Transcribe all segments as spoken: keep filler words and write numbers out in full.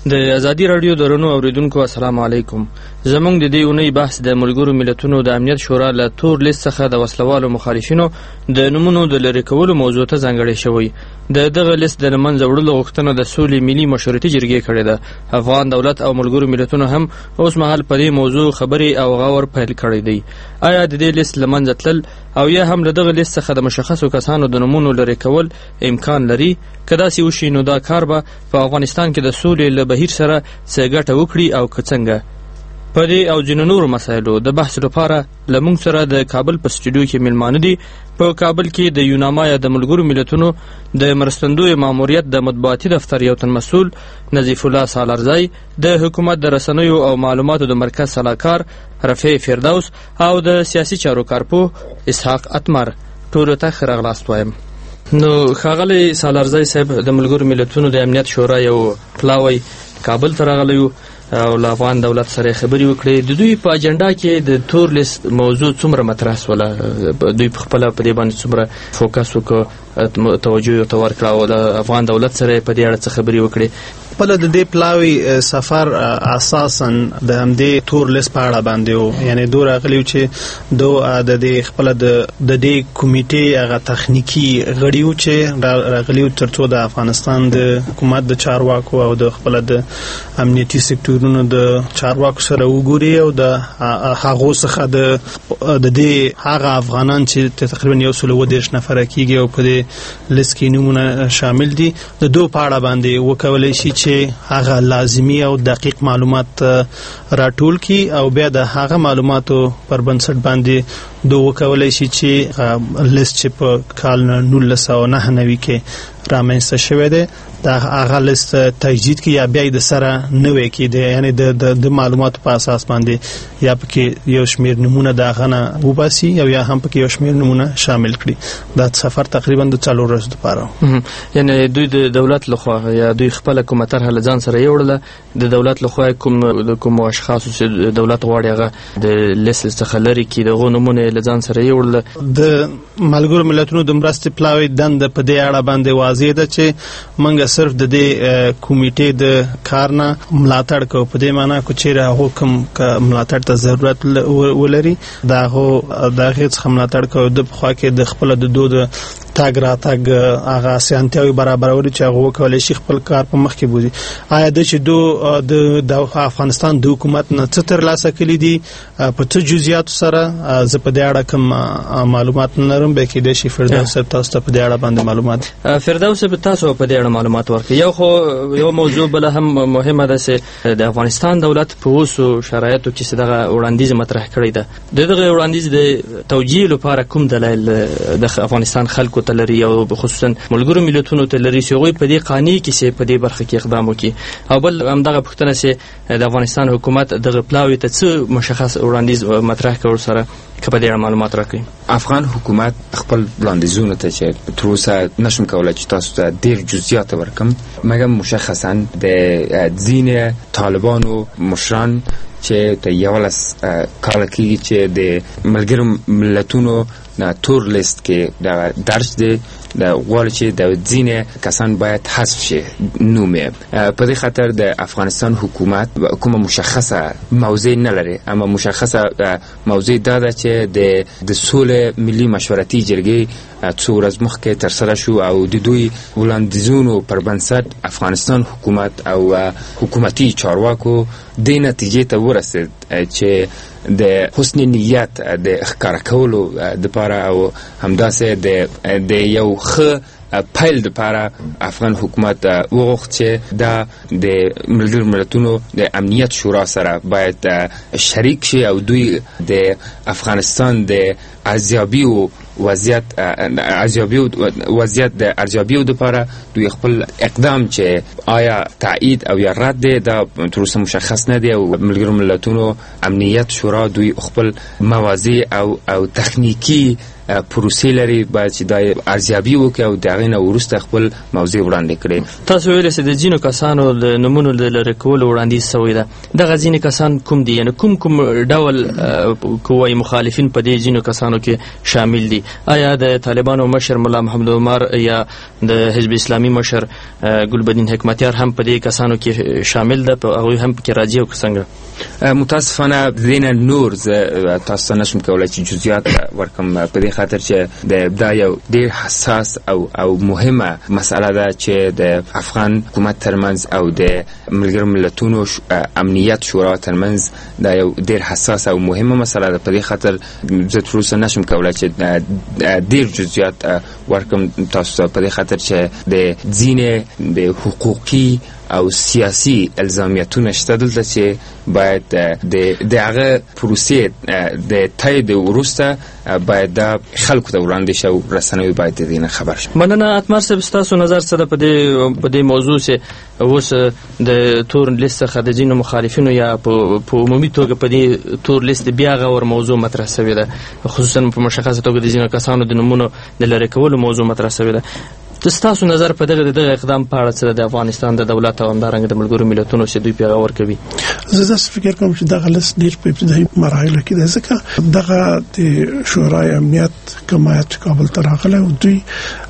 د ازادي رادیو درنو اوریدونکو السلام علیکم. زمونږ د دې اونۍ بحث د ملګرو ملتونو د امنیت شورا له تور لیست څخه د وسلوالو مخالفینو د نومونو د لرې کولو موضوع ته ځانګړی شوی. د دغه لیست د منځه وړلو غوښتنه د سولې ملي مشورتي جرګې کړې ده. افغان دولت او ملګرو ملتونو هم اوس مهال په دې موضوع خبرې او غور پیل کړی دی. آیا د دې لیست له منځه تلل او یا هم له دغه لیست څخه د مشخصو کسانو د نومونو لرې کول امکان لري؟ که داسې وشي نو دا کار به په افغانستان کې د سولې له بهیر سره څه ګټه وکړي او که څنګه؟ په دې او ځینو نورو مسایلو د بحث لپاره له موږ سره د کابل په سټوډیو کې میلمانه دي. په کابل کې د یوناما یا د ملګرو ملتونو د مرستندوی ماموریت د مطبوعاتي دفتر یو تن مسؤل نظیف الله سالارزی، د حکومت د رسنیو او معلوماتو د مرکز سلاکار رفیع فردوس او د سیاسي چارو کارپوه اسحاق اتمر. ټولو ته ښه راغلاست وایم. نو ښاغلی سالارزی صاحب، د ملګرو ملتونو د امنیت شورا یو پلاوی کابل ته راغلی او له افغان دولت سره خبرې وکړې. د دوی په اجنډا کې د تور لیست موضوع څومره مطرح سوله؟ دوی په خپله په دې باندې څومره فوکس وکړه، توجه یې ورته ورکړه او د افغان دولت سره په دې اړه څه خبرې وکړې؟ خپل د دې پلاوی سفر اساساً د همدې تور لیست په اړه باندې و. یعنی دوی راغلي چې دو د دې خپل د دې کمیټې هغه تخنیکی غړي و چې راغلي ترڅو د افغانستان د حکومت د چارواکو او د خپل د امنیتي سکتورونو د چارواکو سره وګوري او د هغه څخه د د دې هغه افغانان چې تقریبا یو سل و دېرش نفر کېږي او په دې لیست کې نمونه شامل دي، د دوی په اړه باندې وکولای شي چې هغه لازمي او دقیق معلومات راټول کی او بیا د هغه معلوماتو پر بنسټ باندې دوی وکولای شي چې لیست چې په کال نولس سوه نهه نوي کې رامنځته شوی دی دا هغه لیست تجدید کی یا بیا د سره نوې کی دی. یعنی د د معلوماتو په اساس باندې یا پکې یو شمیر نمونه دا غنه وباسي او یا هم پکې یو شمیر نمونه شامل کړي. دا سفر تقریبا د څلور ورځې لپاره. یعنی دوی د دولت لخوا یا دوی خپل کومه طرح له ځان سره یوړله، د دولت لخوا کوم د کوم اشخاص چې دولت غواړي هغه د لیست څخه لري کی دغه نمونه له ځان سره یوړله. د ملګرو ملتونو د مرستې پلاوی دند په دې اړه باندې واضح ده چې موږ صرف د دې کمیټې د کار نه ملاتړ کوو. په دې معنی کو چې هغه کوم ملاتړ ته ضرورت ولري دا هو د هغې څخه ملاتړ کوو. د پخوا کې د خپل د دود تاګ را تاګ هغه اسانتیاوې برابرولي چې هغه وکولای شي خپل کار په مخ کې بوزي. آیا د چې دو د افغانستان د حکومت نه څه ترلاسه کړي دي په څه جزئیاتو سره زه په دې اړه کوم معلومات نه لرم، به کېدای شي فردوس صاحب تاسو ته په دې اړه باندې معلومات. فردوس صاحب تاسو په دې اړه معلومات ورکړئ. یو خو یو موضوع بل هم مهمه ده چې د افغانستان دولت په اوسو شرایطو کې دغه وړاندیز مطرح کړی ده. دغه وړاندیز د توجیه لپاره کوم دلایل د افغانستان خلکو ته لري او خصوصا ملګرو ملتونو ته لري چې هغوی په دې قانع کې چې په دې برخه کې اقدام وکړي؟ او بل همدغه پوښتنه چې د افغانستان حکومت دغه پلاوي ته څه مشخص وړاندیز مطرح کول سره که په دې اړه معلومات راکړي. افغان حکومت خپل وړاندیزونو ته چې تر اوسه نشم کولی چې تاسو ته ډېر جزئیات ورکړم، مګر مشخصا د ځینې طالبانو مشران چې ته یولس کاله کېږي چې د ملګرو ملتونو نه تور لیست کې دا درج دی، د غواړي چې د ځینې کسان باید حذف شي نوم یې. په دې خاطر د افغانستان حکومت کومه مشخصه موضوع نه لري، اما مشخصه موضوع دا ده چې د د سولې ملي مشورتي جرګې څو ورځې مخکې ترسره شو او د دوی وړاندیزونو پر بنسټ افغانستان حکومت او حکومتي چارواکو دې نتیجې ته ورسید چې د حسن نیت د ښکاره کولو دپاره او همداسې د د یو ښه پیل دپاره افغان حکومت وغوښت چې دا د ملګرو ملتونو د امنیت شورا سره باید شریک شي او دوی د افغانستان د ارزیابي او وضعیت ارزیابي او وضعیت د ارزیابي دپاره دوی خپل اقدام چې آیا تایید او یا رد دی دا تر اوسه مشخص نه دی او ملګرو ملتونو امنیت شورا دوی خپل موازی او او تخنیکی پروسې لري باید چې دا ارزیابي وکړي او د هغې نه وروسته خپل موضوع وړاندې کړي. تاسو ویلې چې د ځینو کسانو د نومونو د لرې کولو وړاندیز شوی ده. دغه ځینې کسان کوم دي؟ یعنې کوم کوم ډول کوای مخالفین په دې ځینو کسانو کې شامل دي؟ آیا د طالبانو مشر ملا محمد عمر یا د حزب اسلامي مشر ګلبدین حکمتیار هم په دې کسانو کې شامل ده؟ په هغوی هم پکې راځي او که څنګه؟ متاسفانه دې نه نور زه تاسو ته نشم کولی چې جزئیات ورکړم، په دې خاطر چې د دا یو ډېر حساس او او مهمه مسئله ده چې د افغان حکومت ترمنځ او د ملګرو ملتونو امنیت شورا ترمنځ دا یو ډېر حساس او مهمه مسئله ده. په دې خاطر زه تر اوسه نشم کولی چې ډېر جزئیات ورکړم تاسو ته، په دې خاطر چې د ځینې د حقوقي او سیاسي الزامیتونه شته دلته چې باید د هغه پروسې د تایید وروسته باید دا خلکو ته وړاندې شي او رسنیو باید د دې نه خبر شي. مننه. اتمر صاحب، ستاسو نظر څه ده په دې په دې موضوع چې اوس د تور لیست څخه د ځینو مخالفینو یا په عمومي توګه په دې تور لیست بیا غور موضوع مطرح شوې ده، خصوصا په مشخصه توګه د ځینو کسانو د نومونو د لرې کولو موضوع مطرح شوې ده. ستاسو نظر په دغه دغه اقدام په اړه څه د افغانستان د دولت او همدارنګه د ملګرو ملتونو چې دوی پیغام ورکوي؟ زه داسې فکر کوم چې دغه لیست ډېر په ابتدایي مراحلو کې ده، ځکه دغه د شورای امنیت کمایت کابل ته راغلی او دوی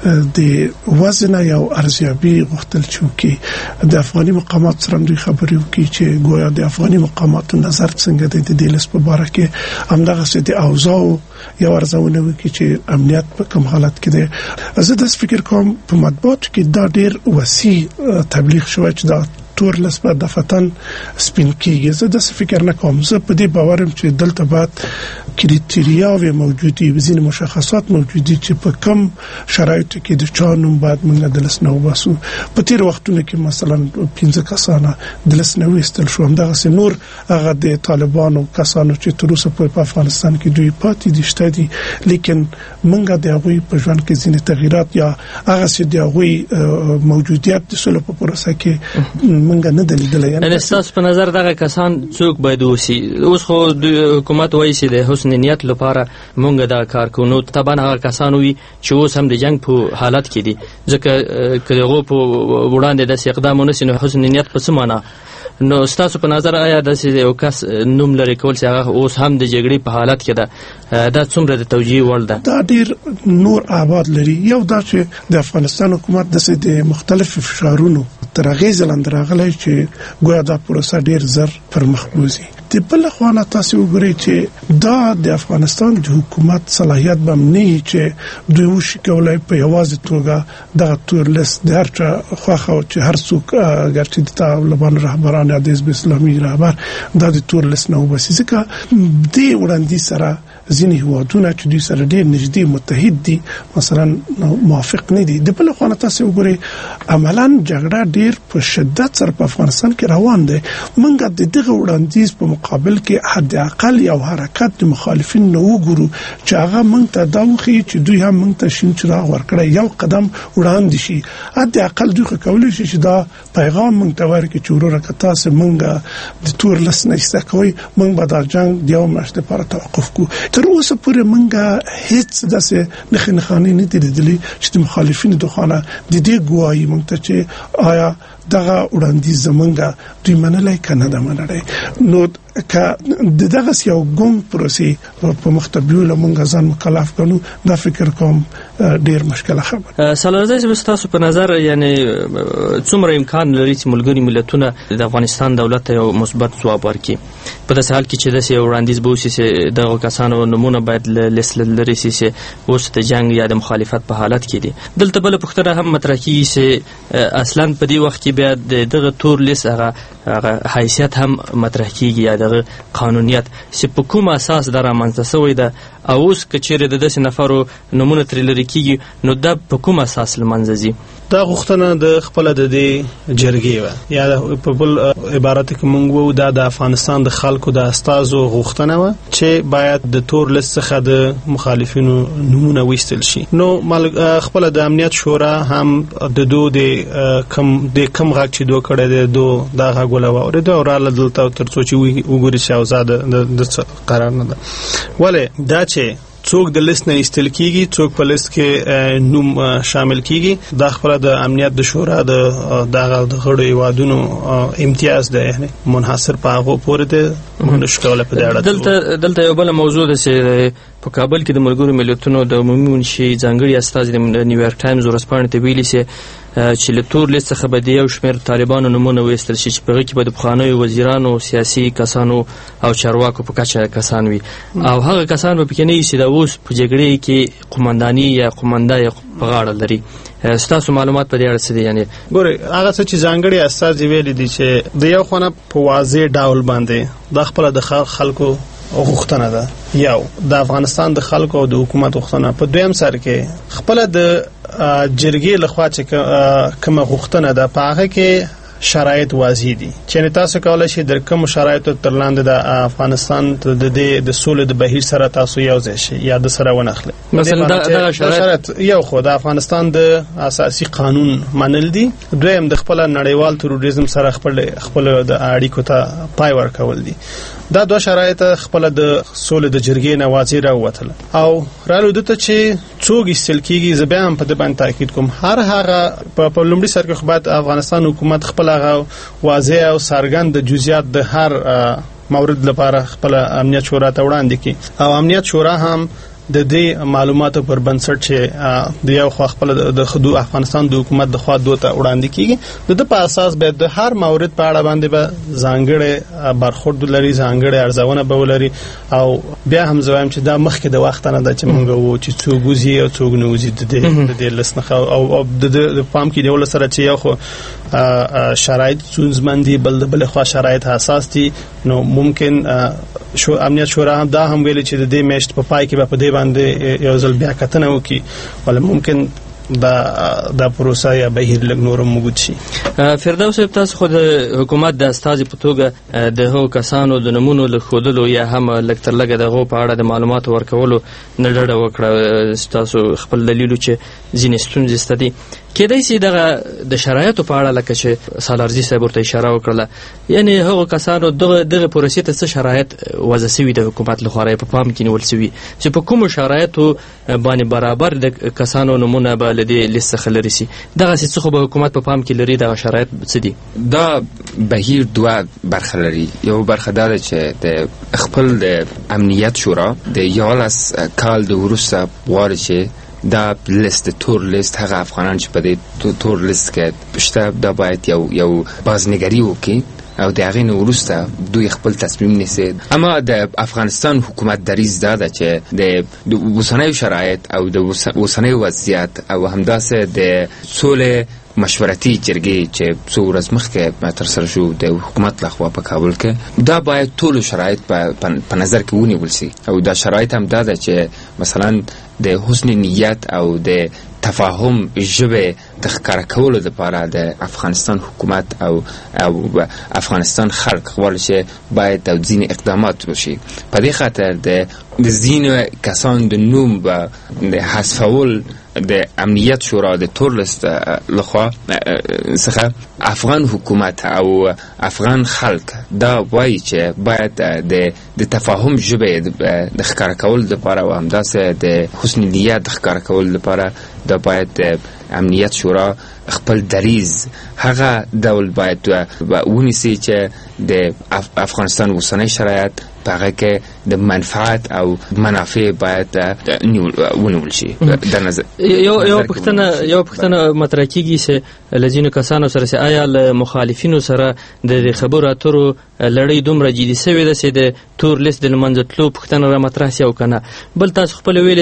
د وزن یا ارزیابي غوښتل چې وکړي، د افغاني مقامات سره دوی خبرې وکړي چې ګویا د افغاني مقاماتو نظر څنګه دی د دې لیست په باره کې، همدغسې د اوضاعو یو ارزونه وکړي چې امنیت په کوم حالت کې دی. زه داسې فکر کوم په مطبوعاتو کې دا ډېر وسیع تبلیغ شوی چې دا تور لیست په دفتن سپین کېږي. زه داسې فکر نه کوم. زه په دې باور یم چې دلته باید کریټریاوې موجودې وي، ځینې مشخصات موجود دي چې په کم شرایطو کې د چا نوم باید موږ د لیست نه وباسو. په تېرو وختونو کې مثلا پنځه کسانه د لیست نه وایستل شو، همدغسې نور هغه د طالبانو کسانو چې تر اوسه پورې په افغانستان کې دوی پاتې دي شته دي، لیکن موږ د هغوی په ژوند کې ځینې تغییرات یا هغسې د هغوی موجودیت د سولې په پروسه کې موږ نه دي لیدلی. یعنې ستاسو په نظر دغه کسان څوک باید اوسي؟ اوس خو د حکومت وایي چې د حسن نیت لپاره موږ دا کار کوو، نو طبعا هغه کسان وي چې اوس هم د جنگ په حالت کې دي، ځکه که دغو په وړاندې داسې اقدام ونه سي نو حسن نیت په څه معنا؟ نو ستاسو په نظر آیا داسې یو کس نوم لرې کول چې هغه اوس هم د جګړې په حالت کې ده، دا څومره د توجیه وړ ده؟ دا ډېر نور آباد لري. یو دا چې د افغانستان حکومت داسې د مختلفو فشارونو تر اغېز لاندې راغلی چې ګویا دا پروسه ډېر زر پر مخ بوځي. د بل خوا نه تاسو وګورئ چې دا د افغانستان د حکومت صلاحیت به نه چې دوی وشي کولای په یوازې توګه دغه تور لیست د هر چا خوښه او چې هر څوک اگر چې د طالبانو رهبران یا د حزب اسلامي رهبر دا د تور لیست نه وباسي، ځکه دې وړاندیز سره ځینې هیوادونه چې دوی سره ډېر نږدې متحد دي مثلا موافق نه دي. د بل خوا نه تاسو وګورئ عملاً جګړه ډېر په شدت سره په افغانستان کې روان دی. موږ د دغه وړاندیز په مقابل کې حد اقل یو حرکت د مخالفین نه وګورو چې هغه موږ ته دا وښیي چې دوی هم موږ ته شین چراغ ورکړی، یو قدم وړاندې شي. حد اقل دوی خو کولی شي چې دا پیغام موږ ته ورکړي چې وروره که تاسو موږ د تور لیست نه ایسته کوئ، موږ به دا جنګ د یوه میاشتې لپاره توقف کړو. تر اوسه پورې موږ هیڅ داسې نښې نښانې نه دي لیدلي چې د مخالفینو د خوا نه د دې ګواهي موږ ته چې آیا دغه وړاندیز زمونږ دوی منلی که نه ده منلی. نو که د دغه یو ګونګ پروسې په مخته بیولو موږ ځان مکلف کړو، دا فکر کوم ډېر مشکله خبره. سالارزی صاحب، ستاسو په نظر یعنی څومره امکان لري چې ملګري ملتونه د افغانستان دولت ته یو مثبت ځواب ورکړي په داسې حال کې چې داسې یو وړاندیز به وشي چې دغه کسانو نومونه باید له لیست لرې شي چې اوس د جنګ یا د مخالفت په حالت کې دي؟ دلته بله پوښتنه هم مطرح کېږي چې اصلا په دې وخت کې بیا د دغه تور لیست هغه حیثیت هم مطرح کېږي یا دغه قانونیت چې په کوم اساس دا رامنځته شوی ده، او اوس که چیرې د داسې نفرو نومونه ترې لرې کېږي نو دا په کوم اساس له منځه ځي؟ دا غوښتنه د خپله د دې جرګې وه، یا په بل عبارت کې موږ وو دا د افغانستان د خلکو د استازو غوښتنه وه چې باید د تور لیست څخه د مخالفینو نومونه ویستل شي. نو خپله د امنیت شورا هم د دو د کم د کم غږ چې دو کړی دی دو دا غږ وله واورېده او راله دلته تر څو چې وګوري چې اوضاع د قرار نه ده. ولې دا چې څوک د لیست نه ایستل کیږي، څوک په لیست کې نوم شامل کیږي، دا خپل د امنیت د شورا د دغه د غړو هیوادونو امتیاز دی، یعنی منحصر په هغه پورې دی. موږ کولای په دې اړه دلته دلته یو بل موضوع ده چې په کابل کې د ملګرو ملتونو د عمومي منشي ځانګړي استازي د نیویارک ټایمز ورځپاڼې ته ویلي چې له تور لیست څخه به د یو شمېر طالبانو نومونه وایستل شي چې په هغې کې به د پخوانیو وزیرانو، سیاسي کسانو او چارواکو په کچه کسان وي، او هغه کسان به پکې نه وي چې د اوس په جګړې کې قمنداني یا قمنده یا په غاړه لري. ستاسو معلومات په دې اړه څه دي؟ یعنې ګورئ، هغه څه چې ځانګړي استازي ویلي دي چې د یو خونه په واضح ډول باندې د خپله د خلکو غوښتنه ده، یو د افغانستان د خلکو او د حکومت غوښتنه، په دویم سر کې خپله د جرګې لخوا چې کومه غوښتنه ده په هغه کې شرایط واضح دي، چې تاسو کولای شئ د کوم شرایطو تر لاندې د افغانستان د د د سولې د بهیر سره تاسو یو ځای شئ یا د سره ونخلئ. مثلا دا شرایط یو خو د افغانستان د اساسي قانون منل دي، دویم د خپل نړیوال تروریزم سره خپل خپل د اړیکو ته پای ورکول دي. دا دوه شرایط خپل د سولې د جرګې نه واضح راووتل او رالو دته چې څوک ایستل کیږي. زه بیا هم په دې باندې تاکید کوم، هر هغه په لومړي سر کې خو باید افغانستان حکومت خپل هغه واضح او څرګند جزئیات د هر مورد لپاره خپل امنیت شورا ته وړاندې کړي، او امنیت شورا هم د دې معلوماتو پر بنسټ چې د یو خپل د خدو افغانستان د حکومت د خوا دوته وړاندې کیږي، د په اساس به د هر مورد په اړه باندې به ځانګړي برخورد لري، ځانګړي ارزونه به ولري. او بیا هم زوایم چې دا مخکې د وخت نه ده چې موږ وو چې څوک وزي او څوک نه وزي د دې د لسنخ او د پام کې دیول سره چې یو خو شرایط څونځمندي بل بل خو شرایط حساس دي، نو ممکن شو امنیت شورا هم دا هم ویل چې د دې میشت په پای کې به په دې باندې یو ځل بیا کتنه وکړي، ولې ممکن دا د پروسه یا بهیر لږ نور موجود شي. فردوس صاحب، تاسو خو د حکومت د استازي په توګه د هغو کسانو د نومونو لیکلو یا هم لږ تر لږه د هغو په اړه د معلوماتو ورکولو نه ډډه وکړه، تاسو خپل دلیل چې ځینې ستونزې شته دي. کېدای شي دغه د شرایطو په اړه لکه چې سالارزي صاحب ورته اشاره وکړله، یعنی هغو کسانو دغه دغه پروسې ته څه شرایط وضع سوي د حکومت لخوا په پام کې نیول سوي چې په کومو شرایطو باندې برابر د کسانو نومونه به له دې لیست څخه لرې سي؟ دغسې څه خو به حکومت په پام کې لري، دغه شرایط څه دي؟ دا بهیر دوه برخه لري. یو برخه دا ده چې د خپل د امنیت شورا د یوولس کال د وروسته غواړي چې دا لیست تور لیست هغه افغانان چې په دې تور لیست کې شته دا باید یو یو بازنگری وکړي او د هغې نه وروسته دوی خپل تصمیم نیسي. اما د افغانستان حکومت دریځ دا ده چې د اوسنیو شرایط او د اوسنیو وضعیت او همداسې د سولې مشورتي جرګې چې څو ورځې مخکې ترسره شو د حکومت لخوا په کابل کې، دا باید ټول شرایط په نظر کې ونیول شي. او دا شرایط هم دا ده چې مثلا د حسن نیت او د تفاهم ژبه د ښکاره کولو لپاره د افغانستان حکومت او او افغانستان خلک غواړي چې باید او ځینې اقدامات وشي. په دې خاطر د ځینې کسان د نوم به د حذفول د امنیت شورا د تور لیست لخوا څخه افغان حکومت او افغان خلک دا وایي چې باید د د تفاهم ژبه د ښکاره کولو لپاره او همداسې د حسن نیت د ښکاره کولو لپاره دا باید امنیت شورا خپل دریز هغه ډول باید ونیسي چې د افغانستان اوسنی شرایط په هغه کې د منفعت او منافع باید ونیول شي. در نظر یو یو پوښتنه یو پوښتنه مطرح کیږي چې له ځینو کسانو سره چې آیا له مخالفینو سره د خبرو اترو لړۍ دومره جدي سوې ده چې د تور لیست د لمنځه تلو پوښتنه را مطرح شي او که نه؟ بل تاسو خپله ویلې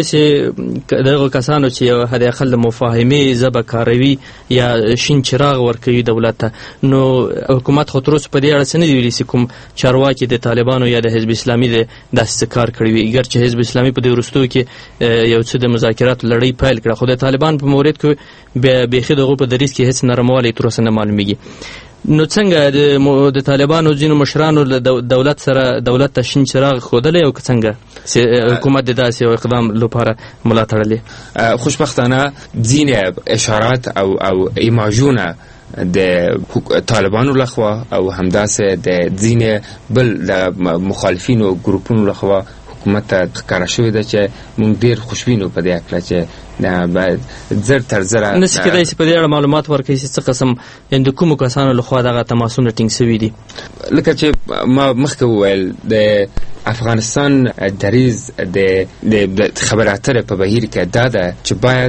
چې دغه کسانو چې حداقل د مفاهمې ژبه کاروي یا شین چراغ ورکوي دولت ته، نو حکومت خو تر اوسه په دې اړه څه نه دي ویلي چې کوم چارواکي د طالبانو یا د حزب اسلامي د داسې کار کړی وي؟ اګر چې حزب اسلامي په دې وروستیو کې یو څه د مذاکراتو لړۍ پیل کړه، خو د طالبان په مورد کې بیخي د هغوی په دریځ کې هېڅ نرموالی تر اوسه نه معلومیږي. نو څنګه د طالبانو ځینو مشرانو له دولت سره دولت ته شین چراغ ښودلی او که څنګه حکومت د داسې یو اقدام لپاره ملا تړلی؟ خوشبختانه ځینې اشارات او او ایماژونه د طالبانو لخوا او همداسې د ځینې بل د مخالفینو ګروپونو لخوا حکومت ته ښکاره شوې ده چې موږ ډېر خوشبینو په دې هکله چې باید زر تر زره نسي کېدای چې په دې اړه معلومات ورکړي چې څه قسم د کومو کسانو لخوا دغه تماسونه ټینګ شوي دي. لکه چې ما مخکې وویل د افغانستان دریز د خبرې اترې په بهیر کې دا ده چې باید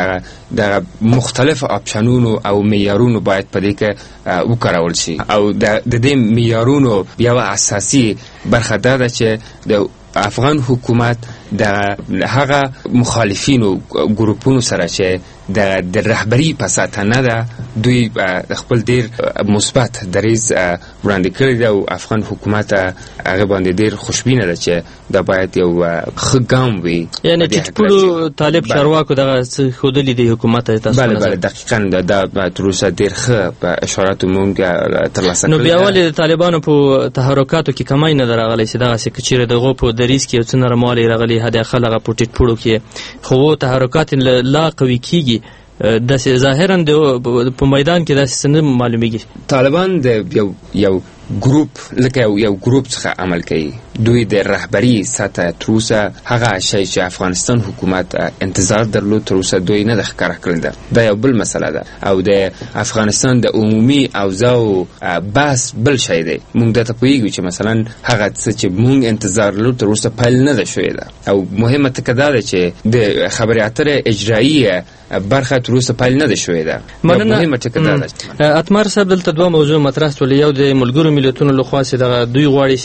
د مختلف آپشنونو او معیارونو باید په دې کې وکارول شي او د دې معیارونو یوه اساسي برخه دا ده چې د افغان حکومت د هغه مخالفینو ګروپونو سره چې د رهبري په ساته نه ده دوی خپل ډیر مثبت دریځ وړاندې کړی دی او افغان حکومت هغه باندې ډیر خوشبینه ده چې دا باید یو ښه ګام وي. یعنی ټیټپوړو طالب چارواکو دغه څه ښودلي دی حکومت ته تاسو؟ بله بله دقیقا دا تر اوسه ډیر ښه په اشاراتو مونږ ترلاسه کړي. نو بیا ولې د طالبانو په تحرکاتو کې کمی نه ده راغلی چې دغسې که چیرې د هغو په دریځ کې یو څه نرموالی راغلی حداقل هغه په ټیټپوړو کې خو تحرکات لا قوي کېږي داسې ظاهرا په میدان کې داسې څه نه معلومیږي. طالبان د یو یو ګروپ لکه یو یو ګروپ څخه عمل کوي. دوی د رهبري سطح تر اوسه هغه شی چې افغانستان حکومت انتظار درلود تر اوسه دوی نه ده ښکاره کړې ده. دا یو بل مسله ده او د افغانستان د عمومي اوضاعو بحث بل شی دی. موږ درته پوهېږو چې مثلا هغه څه چې موږ انتظار درلود تر اوسه پیل نه ده شوې ده او مهمه ټکه دا ده چې د خبرې اترې اجرایي برخه تر اوسه پیل نه ده شوې ده. مهمه ټکه دا ده. اتمر صاحب دلته دوه موضوع مطرح شول. یو د ملګرو ملتونو لخوا چې دغه دوی غواړي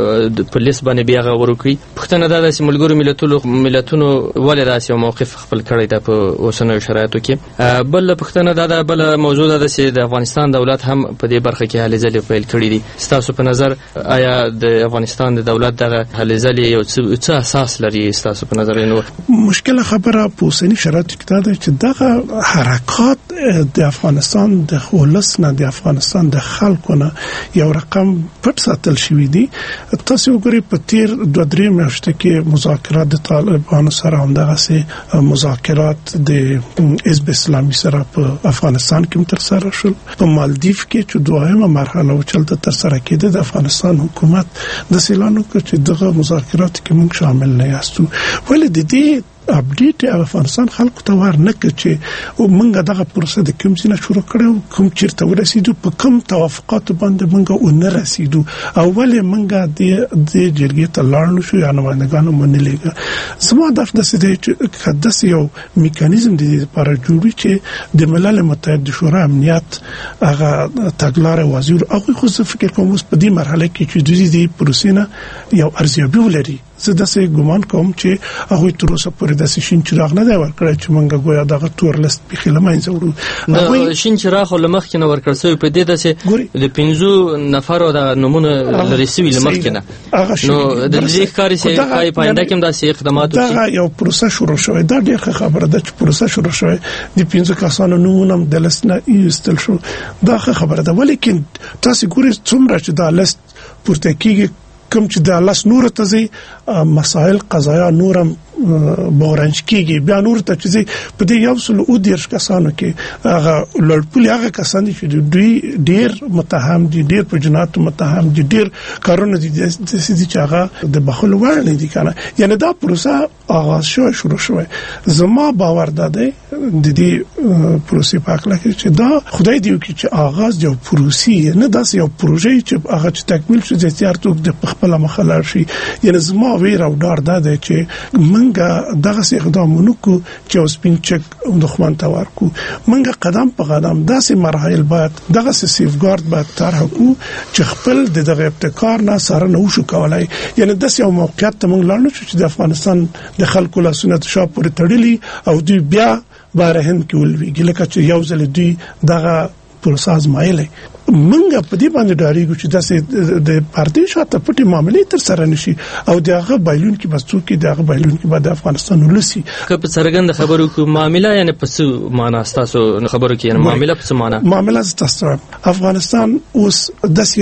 چې په لیست باندې بیا غور وکړي. پوښتنه دا ده چې ملګرو ملتونو ملتونو ولې داسې یو موقف خپل کړی ده په اوسنیو شرایطو کې. بل پوښتنه دا ده بله موضوع دا ده چې د افغانستان دولت هم په دې برخه کې هلې ځلې پیل کړي دي. ستاسو په نظر آیا د افغانستان د دولت دغه هلې ځلې یو څه اساس لري ستاسو په نظر؟ نو مشکله خبره په اوسني شرایطو کې دا ده چې دغه حرکات د افغانستان د ولس نه د افغانستان د خلکو نه یو رقم پټ ساتل شوی دی. تاسو وګورئ په تیر دوه درې میاشتې کې مذاکرات د طالبانو سره همدغسې مذاکرات د حزب اسلامي سره په افغانستان کې ترسره شول. په مالدیف کې چې دویمه مرحله وچلته ترسره کېده د افغانستان حکومت د اعلان وکړ چې دغه مذاکرات کې موږ شامل نه یاستو. ولې د دې اپډیټ افغانستان خلکو ته ور نه کړ چې موږ دغه پروسه د کوم څه نه شروع کړو کوم چیرته ورسېدو په کوم توافقات باندې موږ ونه رسیدو او ولې موږ د جرګې ته لاړ نشو یا نمائندګانو باندې لګا. زموږ د داسې دی چې قدس یو میکانیزم د دې لپاره جوړ چې د ملل متحد د شورا امنیت هغه تګلارې وزیر هغه خو څه فکر کوم په دې مرحله کې چې د دې پروسې نه یو ارزیابي ولري. زه داسې ګمان کوم چې هغه تر اوسه پورې داسې شین چراغ نه دی ورکړی چې موږ ګویا دغه تور لیست په خلماینځ وړو. نو شین چراغ لمخ کې نه ورکړ شوی په دې داسې د پنځو نفرو د نمونه لري سوي لمخ کې نه. نو د دې ښکاري چې پای پاینده کې داسې اقدامات وکړي. دا یو پروسه شروع شوی دا ډېر خبره ده چې پروسه شروع شوی د پنځو کسانو نمونه د لیست نه ایستل شو. دا خبره ده ولیکن تاسو ګورئ څومره چې دا لیست پورته کیږي کوم چې د لاس نور ته زی مسائل قضایا نورم بورنج کیږي بیا نور ته چې په دې یو سل او دیرش کسانو کې هغه لړپلي هغه کسان چې دوی ډیر متهم دي ډیر په جنایت متهم دي ډیر کارونه دي چې هغه د بخل وړ نه دي کنه. یعنی دا پروسه آغاز شو شروع شوه. زما باور ده د دې پروسې په اړه چې دا خدای دی چې آغاز یو پروسې نه داس یو پروژې چې هغه چې تکمیل شي چې تیار توګ د خپل مخالف شي. یعنی زما ویر او ډار ده چې منګه دغه اقدامونه کو چې اوس پینچک دښمن ته ورکو. منګه قدم په قدم داسې مراحل باید دغه سیفګارد باید طرح کو چې خپل دغه ابتکار نه سره نه شو کولای. یعنی داسې یو موقعیت ته موږ لاړو چې د افغانستان د خلکو له سنت شاپ پورې تړلي او دوی بیا بارهند کې ولوي لکه چې یو ځل دوی دغه پروسه ازمایلې. منګه په دې باندې ډاریږو چې داسې د پارتي شاته پټي معاملې تر سره نشي او دغه بایلون کې بسو کې دغه بایلون کې بعد افغانستان ولسی که په څرګند خبرو کې معاملې یعنی په څه معنا تاسو خبرو کې یعنی معاملې په څه معنا معاملې تاسو افغانستان اوس د یو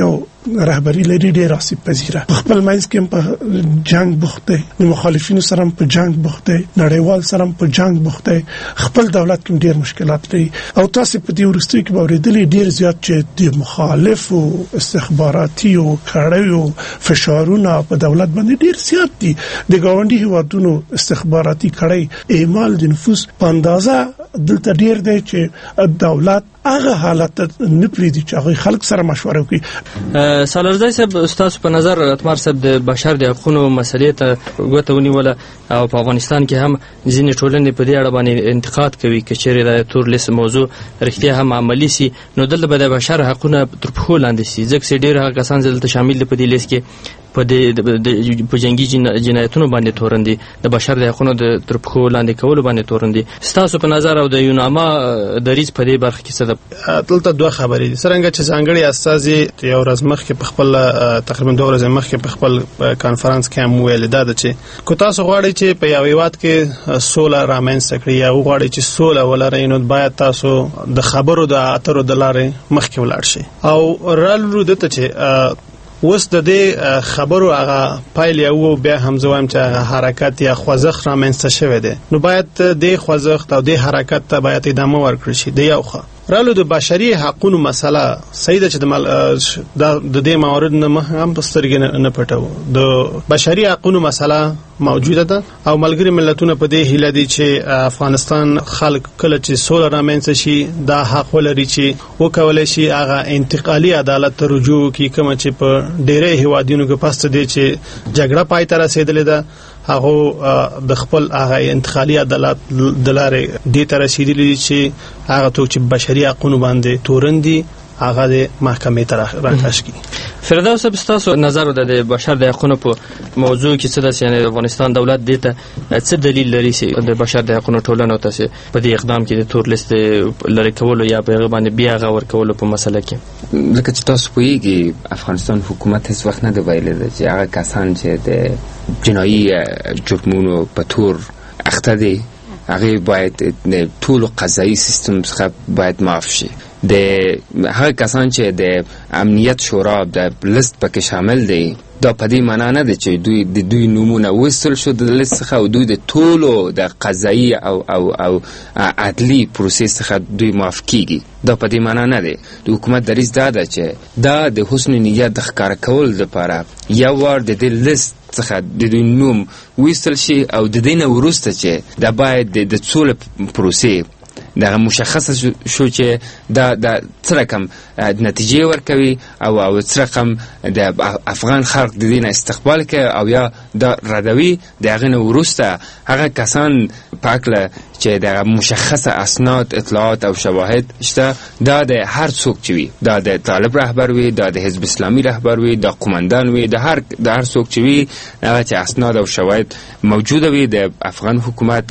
رهبری لري ډېر آسیب پذیره خپل منځ کې په جنگ بوخته د مخالفینو سره په جنگ بوخته نړیوال سره په جنگ بوخته خپل دولت کې ډېر مشکلات لري او تاسو په دې ورستۍ کې باورېدلې ډېر زیات چې د مخالفو استخباراتي او کړهو فشارونه په دولت باندې ډېر زیات دي د ګاونډي هیوادونو استخباراتي کړهي اعمال د نفوس په اندازه دلته ډېر دی چې دولت هغه حالت نه پریدي چې هغه خلک سره مشوره کوي. سالارزای صاحب استاد په نظر اتمر صاحب د بشر د حقوقو مسلې ته ګوته ونیوله او په افغانستان کې هم ځینې ټولنې په دې اړه باندې انتقاد کوي چې چیرې د تور لیست موضوع رښتیا هم عملی سي نو دلته به د بشر حقوقو تر پښو لاندې سي ځکه چې ډېر هغه کسان دلته شامل دي په دې لیست کې په دې په جنگي جنایتونو باندې تورندي د بشر د حقوقو د تر پښو لاندې کول باندې تورندي. ستاسو په نظر او د یوناما د ریس په دې برخه کې څه ده؟ دلته دوه خبرې دي. څنګه چې ځانګړي استازي یو ورځ مخکې په خپل تقریبا دوه ورځې مخکې په خپل کانفرنس کې هم ویل دا چې کو تاسو غواړئ چې په یو هیواد کې سوله رامنځته کړئ یا غواړئ چې سوله ولرئ نو باید تاسو د خبرو د اترو د لارې مخکې ولاړ شئ او رالو دته چې اوس د دې خبرو هغه پایل یو بیا هم زوام چې هغه حرکت یا خوځښت رامنځته شوی دی نو باید د خوځښت او د حرکت ته باید ادامه ورکړي شي. د یو خو رالو د بشري حقوقو مسله سیده چې د دې موارد نه هم په سترګې نه پټو د بشري حقوقو مسله موجوده ده او ملګری ملتونه په دې هیله دي چې افغانستان خلک کله چې سوله رامنځته شي دا حق ولري چې وکولای شي هغه انتقالي عدالت ته رجوع کی کوم چې په ډېرې هیوادونو کې پاسته دي چې جګړه پای ته رسیدلې ده هغه د خپل هغه انتقالي عدالت د لارې دې ته رسیدلې چې هغه څوک چې بشري حقوقو باندې تورندي هغه د محکمې ته راکش کی. فردوس صاحب ستاسو نظر د بشر د حقوقو په موضوع کې څه د یعنی افغانستان دولت دې ته څه دلیل لري چې د بشر د حقوقو ټولنه تاسو په دې اقدام کې د تور لیست لری کولو یا په باندې بیا غور کولو په مسله کې لکه چې تاسو پوهیږئ افغانستان حکومت هیڅ وخت نه دی ویلي چې هغه کسان چې د جنایي جرمونو په تور اخته دي هغه باید د ټول قضایي سیستم څخه باید معاف شي. د هغه کسان چې د امنیت شورا د لیست پکې شامل دي دا په دې معنا نه ده چې دوی د دوی نمونه وستل شو د لیست څخه او دوی د ټولو د قضایي او او او عدلی پروسس څخه دوی معاف کیږي. دا په دې معنا نه ده. د حکومت دریځ دا ده چې دا د حسن نیت د ښکار کول لپاره یو ور د دې لیست څخه د دوی نوم وستل شي او د دې نه وروسته چې دا باید د څول پروسې دا مشخصه شو چې دا د څه رقم نتیجه ورکوي او او څه رقم د افغان خلق د دین استقبال کوي او یا دا ردوي دغه نه وروسته هغه کسان پاکله چې د مشخصه اسناد اطلاعات او شواهد شته دا د هر څوک چوي دا د طالب رهبر وي دا د حزب اسلامي رهبر وي دا قومندان وي د هر د هر څوک چوي هغه چې اسناد او شواهد موجوده وي د افغان حکومت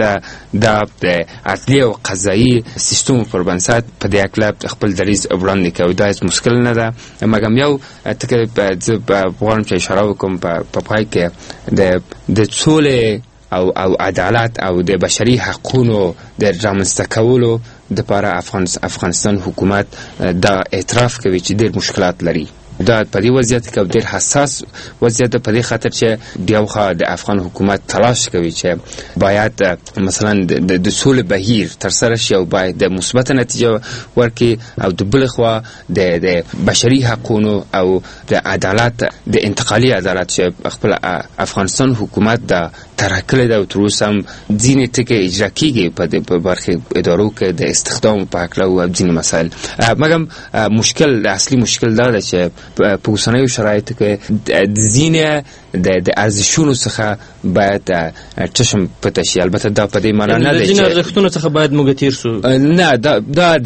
د عدلیه او قضایي سیستم پر بنسټ په دې اکلاب خپل دریځ وړاندې کوي. دا هیڅ مشکل نه ده مګم یو تکه په غواړم چې اشاره وکم په پای کې د د څولې او او عدالت او د بشري حقوقو د رامنځته کولو د لپاره افغانستان حکومت دا اعتراف کوي چې ډېر مشکلات لري. دا په دې وضعیت کې ډېر حساس وضعیت په دې خاطر چې دیوخه د افغان حکومت تلاش کوي چې باید مثلا د سولې بهیر تر سره شي او باید د مثبت نتیجه ورکړي او د بل خوا د بشري حقوقو او د عدالت د انتقالي عدالت چې خپل افغانستان حکومت د ترکل د تروسم ځینې ټکي اجرا کیږي په برخه ادارو کې د استخدام په اړه او ځینې مسایل مګم مشکل اصلي مشکل دا ده چې په اوسنیو شرایطو کې ځینې د ارزښتونو څخه باید چشم پټ شي. البته دا په دې معنا نه ده چې ځینې ارزښتونو څخه باید موږ تیر شو نه دا دا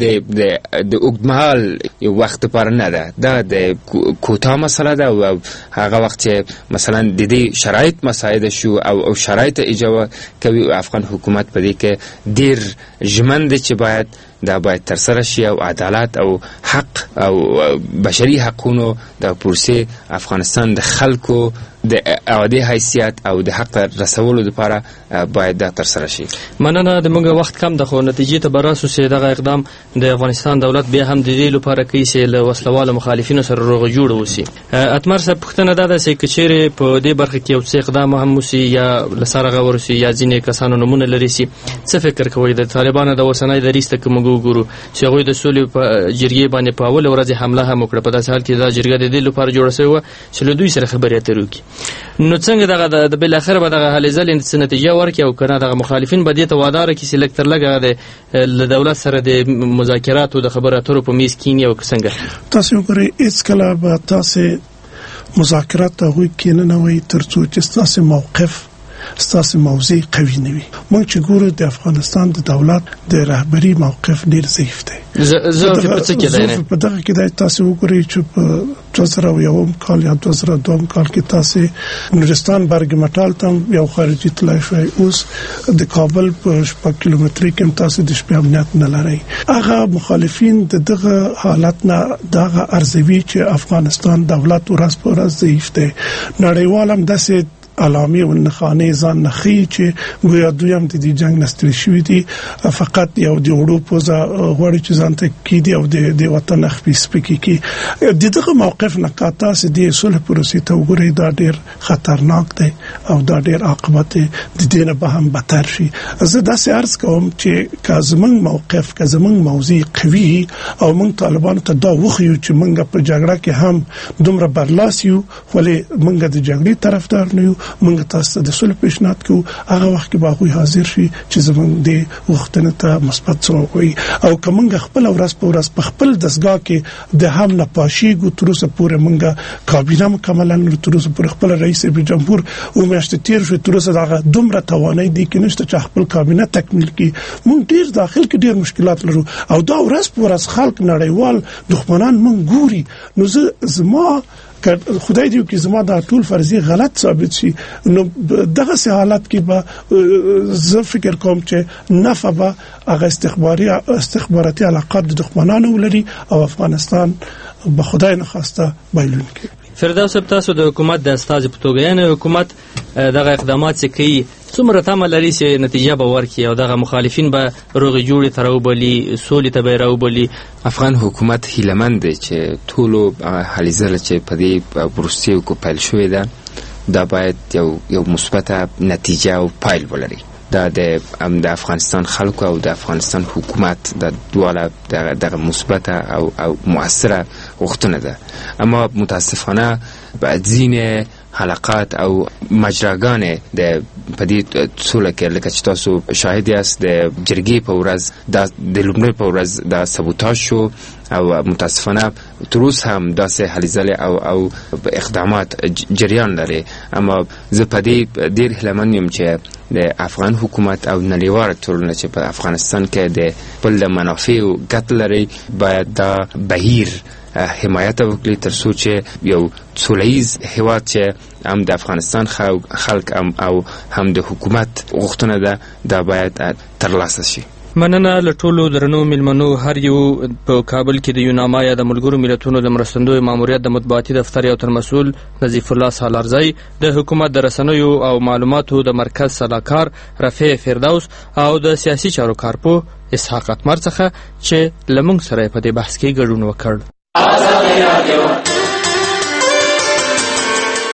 د اوږدمهال یو وخت لپاره نه ده دا د کوتاه مسله ده او هغه وخت چې مثلا د دې شرایط مساعد شو او شرایط ایجاد کوي افغان حکومت په دې کې ډیر ژمن دی چې باید دا باید تر سره شي او عدالت او حق او بشري حقوقو د پروسې افغانستان د خلکو د عادي حیثیت او د حق رسولو لپاره باید دا تر سره شي. مننه. د موږ وخت کم د خو نتیجې ته براسو سي دغه اقدام د افغانستان دولت بیا هم د دې لپاره کوي چې له وسلوالو مخالفینو سره روغ جوړ وسی. اتمر صاحب پوښتنه دا ده چې کچېره په دې برخه کې یو څه اقدام هم وسی یا لسارغه ورسی یا ځینې کسانو نمونه لري سي، څه فکر کوي د طالبانو د وسنۍ د ریسته کوم ګورو چې هغه د سولې په جرګې باندې په اول ورځ حمله هم وکړه، په داسې حال کې دا جرګه د دې لپاره جوړه شوی و چې له دوی سره خبرې اترې وکړي. نو څنګه دغه د بل اخر به دغه حل ځل نتیجه ورکړي او کنه دغه مخالفین به دې ته وادار کړي چې لکتر لګه د دولت سره د مذاکراتو د خبرو اترو په میز کینی او څنګه تاسو وګورئ هیڅ کله به تاسو مذاکرات هغوی کې نه وي ترڅو چې تاسو موقف ستاسو موضوع قوي نه وي. موږ چې ګورو د افغانستان د دولت د رهبری موقف ډیر ضعیف دی. زه په څه کې دی په دغه کې د تاسو وګورئ چې په دوه زره یو کال یا دوه زره دوه کال کې تاسو نورستان برګ مټال ته یو خارجي تلای شوی، اوس د کابل په شپږ کیلومتري کې تاسو د شپې امنیت نه لرئ. هغه مخالفین د دغه حالت نه دغه ارزوي چې افغانستان دولت ورځ په ورځ ضعیف دی. نړیوال هم داسې علامه او نخانه ځان نخي چې ګویا دوی هم د دې جنگ نستل شوی دي، فقط یو د وړو پوزا غوړي چې ځان ته کې دي او د د وطن خپل سپکی کې دغه موقف نه کاته سي د صلح پروسې ته وګوري دا ډیر خطرناک دی او دا ډیر عاقبت د دې نه به هم بدتر شي. زه دا سي عرض کوم چې کازمن موقف کازمن موضوع قوي او موږ طالبانو ته دا وخیو چې موږ په جګړه کې هم دومره برلاسیو ولې موږ د جګړې طرفدار نه یو، موږ تاسو د صلح پیشنهاد کوو. هغه وخت کې باغوي حاضر شي چې زموږ د وختنه ته مثبت څه وي او کومه خپل ورځ په ورځ په خپل دسګاه کې د هم نه پاشي ګو تر اوسه پورې موږ کابینه مکمل نه تر اوسه پورې خپل رئیس جمهور او میاشتې تیر شو تر اوسه دا دومره توانای دي کې نشته چې خپل کابینه تکمیل کړي. موږ ډیر داخل کې ډیر مشکلات لرو او دا ورځ په ورځ خلک نړیوال دښمنان موږ ګوري. نو زه زما خدای دې کې زما دا ټول فرضي غلط ثابت شي نو دغه سه حالت کې به زه فکر کوم چې نفع به هغه استخباري استخباراتي علاقات د دښمنانو ولري او افغانستان به خدای نه خواسته بایلون کې. فردوس تاسو د حکومت د استاذ په توګه یعنی حکومت دغه اقدامات چې کوي څومره تمه لري چې نتیجه به ورکړي او دغه مخالفین به روغې جوړې ته راوبلي، سولې ته به راوبلي؟ افغان حکومت هیلهمند دی چې ټولو هلې ځله چې په دې وروستیو کې پیل شوې ده دا باید یو یو مثبته نتیجه او پایل ولري. دا د د افغانستان خلکو او د افغانستان حکومت د دواړه دغه مثبته او او مؤثره غوښتنه ده. اما متاسفانه بعد ځینې حلقات او مجراګان د پدې څوله کې لکه چې تاسو شاهد یاست د جرګې په ورځ د لومړۍ په ورځ د سبوتاژ شو او متاسفانه تر اوسه هم داسې هلې ځلې او او اقدامات جریان لري. اما زه په دې ډېر هیلهمند یم چې د افغان حکومت او نړیواله ټولنه چې په افغانستان کې د خپل د منافعو ګټه لري باید دا بهیر حمایت وکړي تر څو چې یو سولهییز هیواد چې هم د افغانستان خلک او هم د حکومت غوښتنه ده دا باید ترلاسه شي. مننه له ټولو درنو مېلمنو. هر یو په کابل کې د یوناما یا د ملګرو ملتونو د مرستندوی ماموریت د مطبوعاتي دفتر یو تر مسؤل نظیف الله سالارزی، د حکومت د رسنیو او معلوماتو د مرکز سلاکار رفیع فردوس او د سیاسي چارو کارپو اسحاق اتمر څخه چې لمونږ سره په دې بحث کې ګډون وکړ.